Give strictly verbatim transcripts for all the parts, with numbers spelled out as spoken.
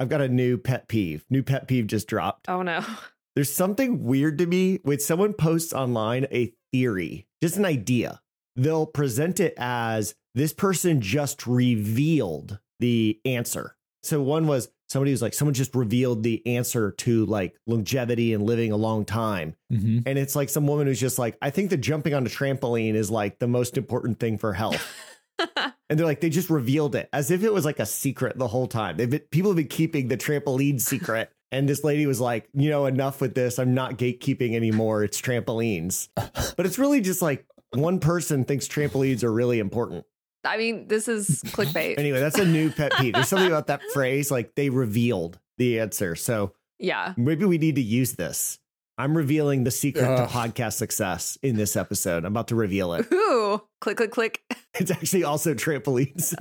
I've got a new pet peeve. New pet peeve just dropped. Oh, no. There's something weird to me when someone posts online a theory, just an idea. They'll present it as this person just revealed the answer. So one was somebody was like, someone just revealed the answer to like longevity and living a long time. Mm-hmm. And it's like some woman who's just like, I think that jumping on a trampoline is like the most important thing for health. And they're like, they just revealed it as if it was like a secret the whole time. They've been, people have been keeping the trampoline secret. And this lady was like, you know, enough with this. I'm not gatekeeping anymore. It's trampolines. But it's really just like one person thinks trampolines are really important. I mean, this is clickbait. Anyway, that's a new pet peeve. There's something about that phrase, like they revealed the answer. So yeah, maybe we need to use this. I'm revealing the secret Ugh. to podcast success in this episode. I'm about to reveal it. Ooh, click, click, click. It's actually also trampolines.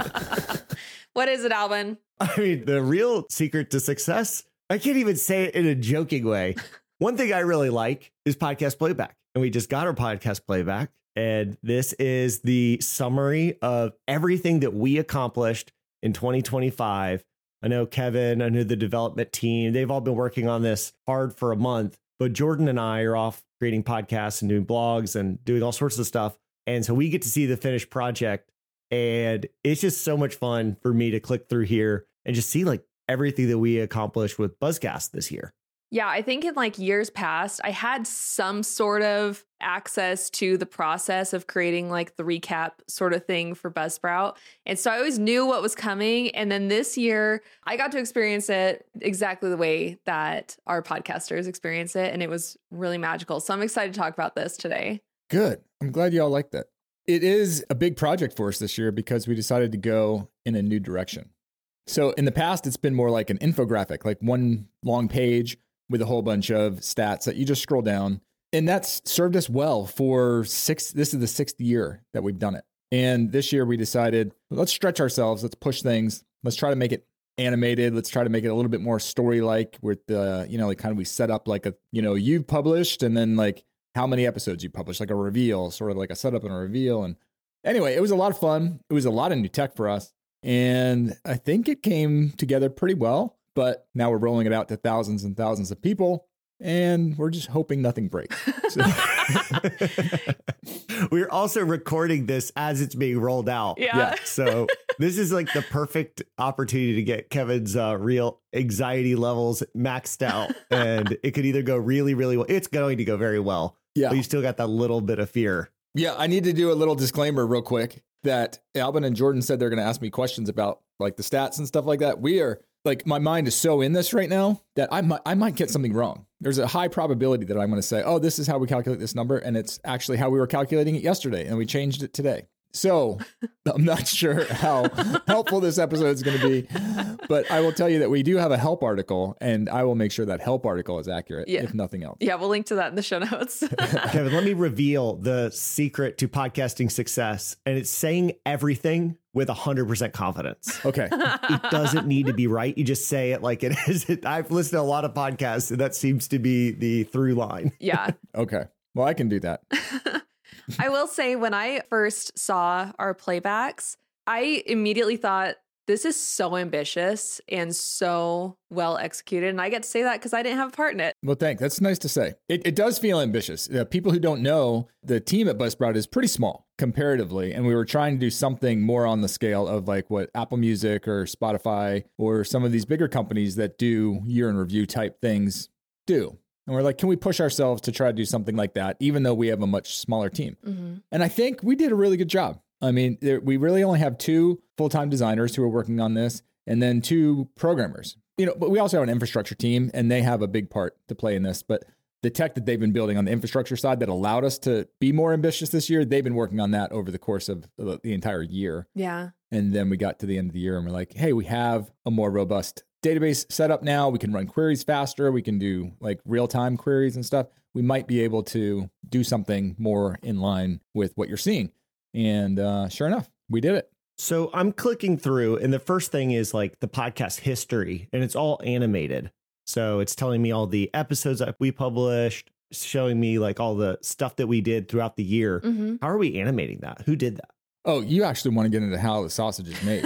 What is it, Alvin? I mean, the real secret to success, I can't even say it in a joking way. One thing I really like is podcast playback. And we just got our podcast playback. And this is the summary of everything that we accomplished in twenty twenty-five. I know Kevin, I know the development team, they've all been working on this hard for a month. But Jordan and I are off creating podcasts and doing blogs and doing all sorts of stuff. And so we get to see the finished project. And it's just so much fun for me to click through here and just see like everything that we accomplished with Buzzcast this year. Yeah, I think in like years past, I had some sort of access to the process of creating like the recap sort of thing for Buzzsprout. And so I always knew what was coming. And then this year, I got to experience it exactly the way that our podcasters experience it. And it was really magical. So I'm excited to talk about this today. Good. I'm glad you all like that. It is a big project for us this year because we decided to go in a new direction. So in the past, it's been more like an infographic, like one long page with a whole bunch of stats that you just scroll down. And that's served us well for six. This is the sixth year that we've done it. And this year we decided, let's stretch ourselves. Let's push things. Let's try to make it animated. Let's try to make it a little bit more story-like with the, you know, like kind of we set up like a, you know, you've published and then like how many episodes you published, like a reveal, sort of like a setup and a reveal. And anyway, it was a lot of fun. It was a lot of new tech for us. And I think it came together pretty well. But now we're rolling it out to thousands and thousands of people, and we're just hoping nothing breaks. So. We're also recording this as it's being rolled out. Yeah. Yeah. So this is like the perfect opportunity to get Kevin's uh, real anxiety levels maxed out. And it could either go really, really well. It's going to go very well. Yeah. But you still got that little bit of fear. Yeah, I need to do a little disclaimer real quick that Alvin and Jordan said they're going to ask me questions about like the stats and stuff like that. We are like, my mind is so in this right now that I might, I might get something wrong. There's a high probability that I'm going to say, oh, this is how we calculate this number. And it's actually how we were calculating it yesterday. And we changed it today. So I'm not sure how helpful this episode is going to be, but I will tell you that we do have a help article, and I will make sure that help article is accurate, Yeah. if nothing else. Yeah, we'll link to that in the show notes. Kevin, let me reveal the secret to podcasting success. And it's saying everything with one hundred percent confidence. Okay. It doesn't need to be right. You just say it like it is. I've listened to a lot of podcasts, and that seems to be the through line. Yeah. Okay. Well, I can do that. I will say when I first saw our playbacks, I immediately thought, this is so ambitious and so well executed. And I get to say that because I didn't have a part in it. Well, thanks. That's nice to say. It, it does feel ambitious. Uh, people who don't know, the team at Buzzsprout is pretty small comparatively. And we were trying to do something more on the scale of like what Apple Music or Spotify or some of these bigger companies that do year in review type things do. And we're like, can we push ourselves to try to do something like that, even though we have a much smaller team? Mm-hmm. And I think we did a really good job. I mean, there, we really only have two full-time designers who are working on this, and then two programmers. You know, but we also have an infrastructure team, and they have a big part to play in this. But the tech that they've been building on the infrastructure side that allowed us to be more ambitious this year, they've been working on that over the course of the, the entire year. Yeah. And then we got to the end of the year, and we're like, hey, we have a more robust database set up now. We can run queries faster. We can do like real-time queries and stuff. We might be able to do something more in line with what you're seeing. And uh, sure enough, we did it. So I'm clicking through, and the first thing is like the podcast history, and it's all animated. So it's telling me all the episodes that we published, showing me like all the stuff that we did throughout the year. Mm-hmm. How are we animating that? Who did that? Oh, you actually want to get into how the sausage is made.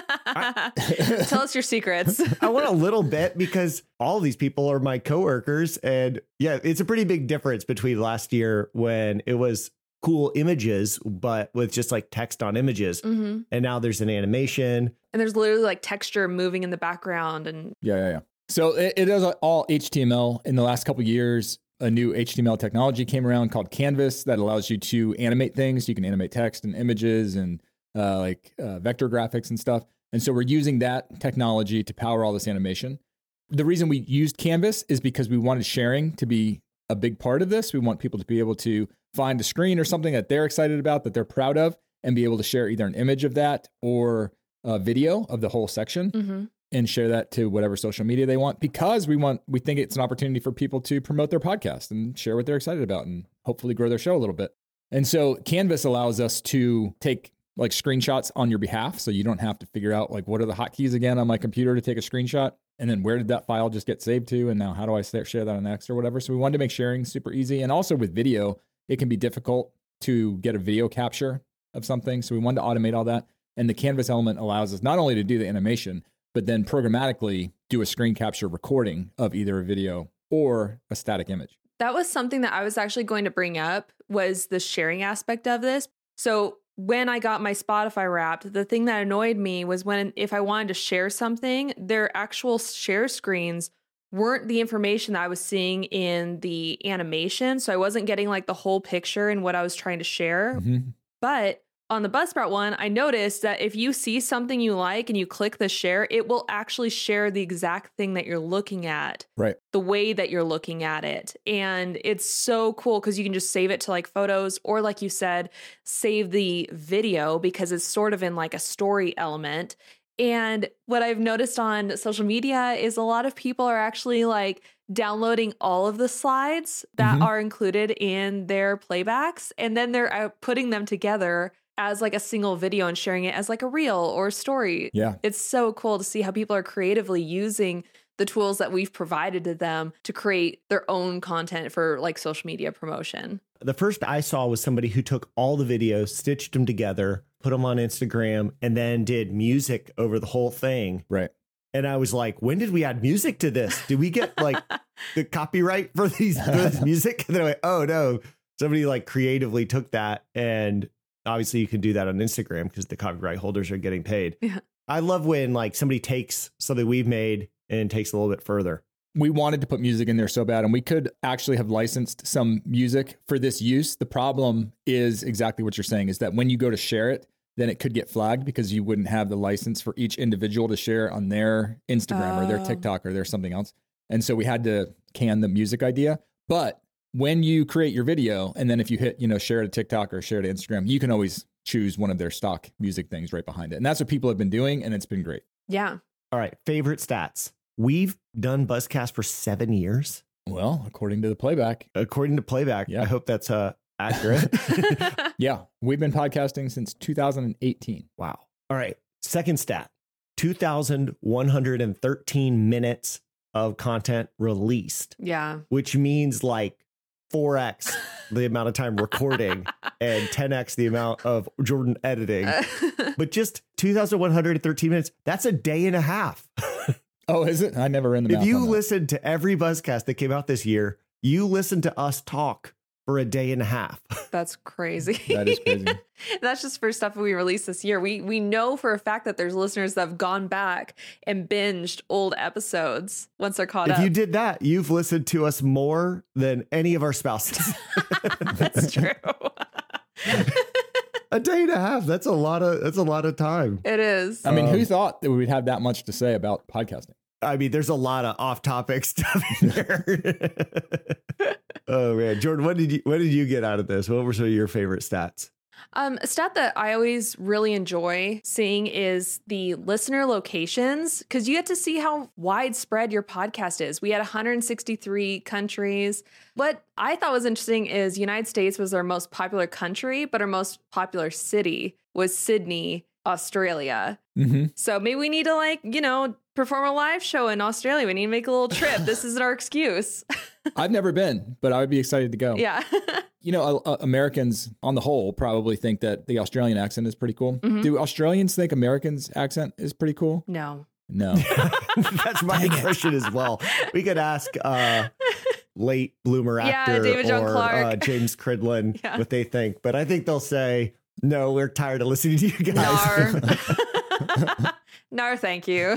Tell us your secrets. I want a little bit because all of these people are my coworkers. And yeah, it's a pretty big difference between last year when it was cool images, but with just like text on images. Mm-hmm. And now there's an animation. And there's literally like texture moving in the background. And yeah, yeah, yeah. So it, it is all H T M L. In the last couple of years, a new H T M L technology came around called Canvas that allows you to animate things. You can animate text and images and uh, like uh, vector graphics and stuff. And so we're using that technology to power all this animation. The reason we used Canvas is because we wanted sharing to be a big part of this. We want people to be able to find a screen or something that they're excited about, that they're proud of, and be able to share either an image of that or a video of the whole section. Mm-hmm. And share that to whatever social media they want, because we want, we think it's an opportunity for people to promote their podcast and share what they're excited about and hopefully grow their show a little bit. And so Canvas allows us to take like screenshots on your behalf. So you don't have to figure out like, what are the hotkeys again on my computer to take a screenshot? And then where did that file just get saved to? And now how do I share that on X or whatever? So we wanted to make sharing super easy. And also with video, it can be difficult to get a video capture of something. So we wanted to automate all that. And the Canvas element allows us not only to do the animation, but then programmatically do a screen capture recording of either a video or a static image. That was something that I was actually going to bring up, was the sharing aspect of this. So when I got my Spotify Wrapped, the thing that annoyed me was when, if I wanted to share something, their actual share screens weren't the information that I was seeing in the animation. So I wasn't getting like the whole picture and what I was trying to share. Mm-hmm. But on the Buzzsprout one, I noticed that if you see something you like and you click the share, it will actually share the exact thing that you're looking at, right? The way that you're looking at it. And it's so cool because you can just save it to like photos, or like you said, save the video because it's sort of in like a story element. And what I've noticed on social media is a lot of people are actually like downloading all of the slides that mm-hmm. are included in their playbacks, and then they're uh, putting them together as like a single video and sharing it as like a reel or a story. Yeah. It's so cool to see how people are creatively using the tools that we've provided to them to create their own content for like social media promotion. The first I saw was somebody who took all the videos, stitched them together, put them on Instagram, and then did music over the whole thing. Right. And I was like, when did we add music to this? Did we get like the copyright for these for this music? And then I went, oh no, somebody like creatively took that. And obviously you can do that on Instagram because the copyright holders are getting paid. Yeah. I love when like somebody takes something we've made and takes a little bit further. We wanted to put music in there so bad, and we could actually have licensed some music for this use. The problem is exactly what you're saying, is that when you go to share it, then it could get flagged because you wouldn't have the license for each individual to share on their Instagram oh. or their TikTok or their something else. And so we had to can the music idea. But when you create your video, and then if you hit, you know, share to TikTok or share to Instagram, you can always choose one of their stock music things right behind it. And that's what people have been doing, and it's been great. Yeah. All right. Favorite stats. We've done Buzzcast for seven years. Well, according to the playback. According to playback. Yeah. I hope that's uh, accurate. Yeah. We've been podcasting since two thousand eighteen. Wow. All right. Second stat. two thousand one hundred thirteen minutes of content released. Yeah. Which means like four X the amount of time recording and ten X the amount of Jordan editing. But just two thousand one hundred thirteen minutes, that's a day and a half. Oh, is it? I never ran the math. If you on that. listen to every Buzzcast that came out this year, you listen to us talk for a day and a half. That's crazy. That is crazy. That's just for stuff we released this year. We we know for a fact that there's listeners that have gone back and binged old episodes once they're caught if up. If you did that, you've listened to us more than any of our spouses. That's true. A day and a half. That's a lot of that's a lot of time. It is. I mean, um, who thought that we'd have that much to say about podcasting? I mean, there's a lot of off-topic stuff in there. Oh man, Jordan, what did you what did you get out of this? What were some of your favorite stats? Um, a stat that I always really enjoy seeing is the listener locations, because you get to see how widespread your podcast is. We had one hundred sixty-three countries. What I thought was interesting is United States was our most popular country, but our most popular city was Sydney, Australia. Mm-hmm. So maybe we need to like, you know, perform a live show in Australia. We need to make a little trip. This is our excuse. I've never been, but I would be excited to go. Yeah. You know, uh, Americans on the whole probably think that the Australian accent is pretty cool. Mm-hmm. Do Australians think Americans' accent is pretty cool? No. No. That's my impression as well. We could ask uh, late bloomer actor yeah, David John or Clark. uh, James Cridlin yeah. what they think. But I think they'll say, no, we're tired of listening to you guys. Nar. Nar, thank you.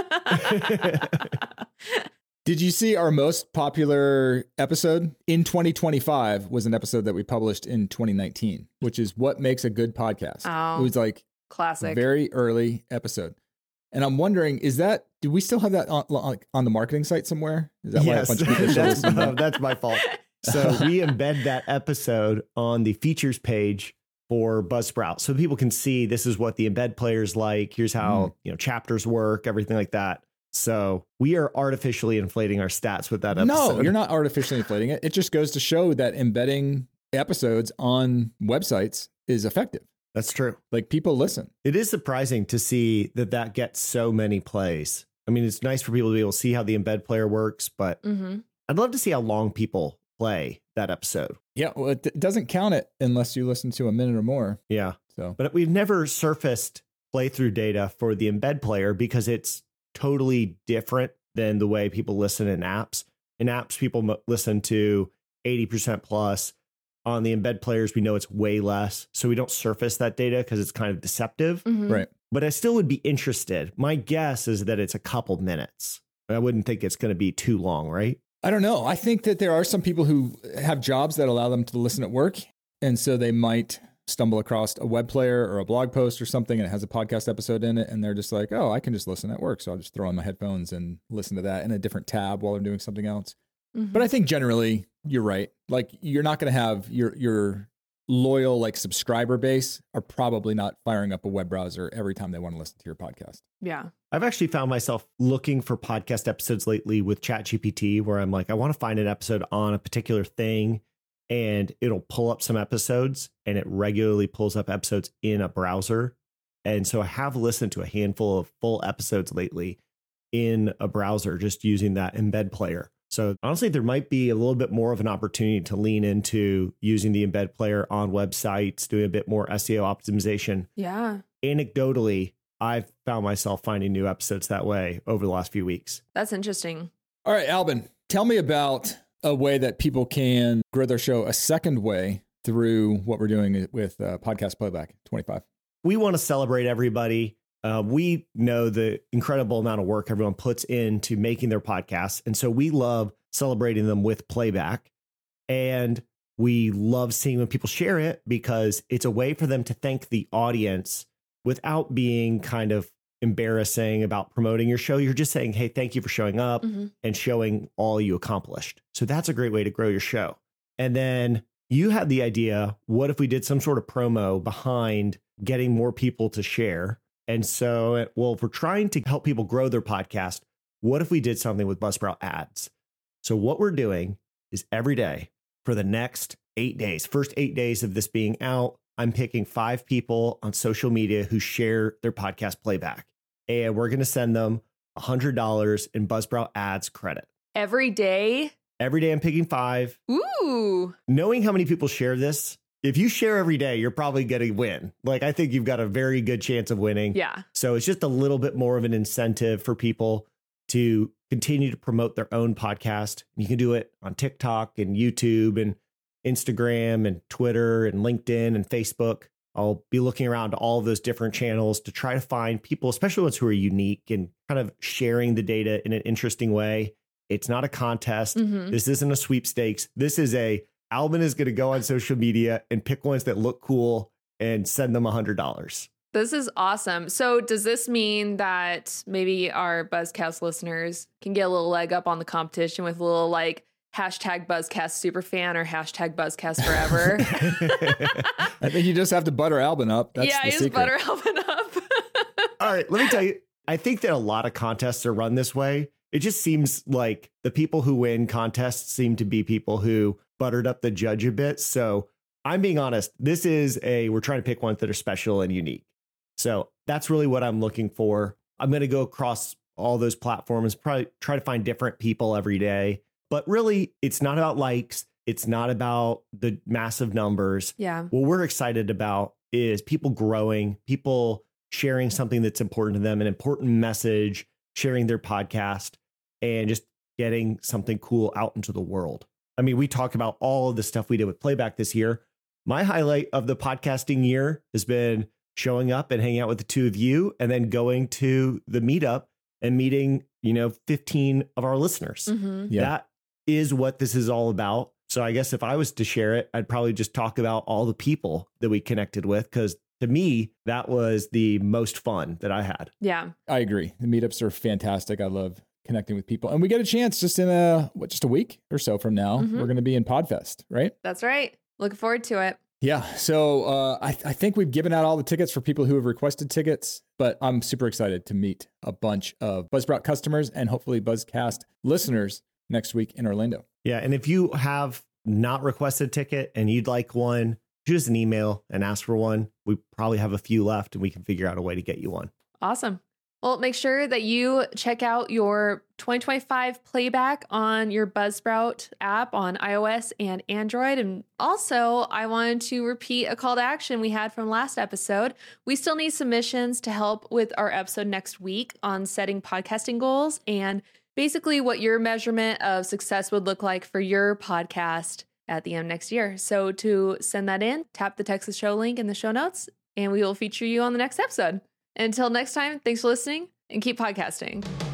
Did you see our most popular episode in twenty twenty-five was an episode that we published in twenty nineteen, which is what makes a good podcast. Oh, it was like classic, very early episode. And I'm wondering, is that, do we still have that on, on, on the marketing site somewhere? Is that yes, why a bunch of people that's, uh, that's my fault. So we embed that episode on the features page for Buzzsprout. So people can see this is what the embed player's like. Here's how, mm. you know, chapters work, everything like that. So we are artificially inflating our stats with that episode. No, you're not artificially inflating it. It just goes to show that embedding episodes on websites is effective. That's true. Like people listen. It is surprising to see that that gets so many plays. I mean, it's nice for people to be able to see how the embed player works, but mm-hmm. I'd love to see how long people play that episode. Yeah, well, it doesn't count it unless you listen to a minute or more. Yeah. So, but we've never surfaced playthrough data for the embed player because it's totally different than the way people listen in apps. In apps, people m- listen to eighty percent plus. On the embed players, we know it's way less. So we don't surface that data because it's kind of deceptive. Mm-hmm. Right. But I still would be interested. My guess is that it's a couple minutes. I wouldn't think it's going to be too long, right? I don't know. I think that there are some people who have jobs that allow them to listen at work. And so they might stumble across a web player or a blog post or something and it has a podcast episode in it. And they're just like, oh, I can just listen at work. So I'll just throw on my headphones and listen to that in a different tab while I'm doing something else. Mm-hmm. But I think generally you're right. Like you're not going to have your your loyal like subscriber base are probably not firing up a web browser every time they want to listen to your podcast. Yeah. I've actually found myself looking for podcast episodes lately with ChatGPT where I'm like, I want to find an episode on a particular thing and it'll pull up some episodes and it regularly pulls up episodes in a browser. And so I have listened to a handful of full episodes lately in a browser just using that embed player. So honestly, there might be a little bit more of an opportunity to lean into using the embed player on websites, doing a bit more S E O optimization. Yeah. Anecdotally, I've found myself finding new episodes that way over the last few weeks. That's interesting. All right, Albin, tell me about a way that people can grow their show a second way through what we're doing with uh, Podcast Playback twenty-five. We want to celebrate everybody. Uh, we know the incredible amount of work everyone puts into making their podcasts. And so we love celebrating them with playback. And we love seeing when people share it because it's a way for them to thank the audience without being kind of embarrassing about promoting your show. You're just saying, hey, thank you for showing up mm-hmm. and showing all you accomplished. So that's a great way to grow your show. And then you had the idea, what if we did some sort of promo behind getting more people to share? And so, well, if we're trying to help people grow their podcast, what if we did something with Buzzsprout ads? So what we're doing is every day for the next eight days, first eight days of this being out, I'm picking five people on social media who share their podcast playback. And we're going to send them one hundred dollars in Buzzsprout ads credit. Every day? Every day I'm picking five. Ooh. Knowing how many people share this, if you share every day, you're probably going to win. Like, I think you've got a very good chance of winning. Yeah. So it's just a little bit more of an incentive for people to continue to promote their own podcast. You can do it on TikTok and YouTube and Instagram and Twitter and LinkedIn and Facebook. I'll be looking around all of those different channels to try to find people, especially ones who are unique and kind of sharing the data in an interesting way. It's not a contest. Mm-hmm. This isn't a sweepstakes. This is a Albin is going to go on social media and pick ones that look cool and send them one hundred dollars. This is awesome. So does this mean that maybe our Buzzcast listeners can get a little leg up on the competition with a little like hashtag Buzzcast superfan or hashtag Buzzcast forever? I think you just have to butter Albin up. That's yeah, the I just secret. butter Albin up. All right, let me tell you, I think that a lot of contests are run this way. It just seems like the people who win contests seem to be people who buttered up the judge a bit. So I'm being honest, this is a, we're trying to pick ones that are special and unique. So that's really what I'm looking for. I'm going to go across all those platforms, probably try to find different people every day. But really, it's not about likes. It's not about the massive numbers. Yeah. What we're excited about is people growing, people sharing something that's important to them, an important message, sharing their podcast, and just getting something cool out into the world. I mean, we talk about all of the stuff we did with Playback this year. My highlight of the podcasting year has been showing up and hanging out with the two of you and then going to the meetup and meeting, you know, fifteen of our listeners. Mm-hmm. Yeah. That is what this is all about. So I guess if I was to share it, I'd probably just talk about all the people that we connected with, because to me, that was the most fun that I had. Yeah. I agree. The meetups are fantastic. I love connecting with people. And we get a chance just in a, what, just a week or so from now, Mhm. we're going to be in Podfest, right? That's right. Looking forward to it. Yeah. So uh, I, I think we've given out all the tickets for people who have requested tickets, but I'm super excited to meet a bunch of Buzzsprout customers and hopefully Buzzcast listeners next week in Orlando. Yeah. And if you have not requested a ticket and you'd like one, shoot us an email and ask for one. We probably have a few left and we can figure out a way to get you one. Awesome. Well, make sure that you check out your twenty twenty-five playback on your Buzzsprout app on iOS and Android. And also, I wanted to repeat a call to action we had from last episode. We still need submissions to help with our episode next week on setting podcasting goals and basically what your measurement of success would look like for your podcast at the end of next year. So to send that in, tap the Texas Show link in the show notes, and we will feature you on the next episode. Until next time, thanks for listening and keep podcasting.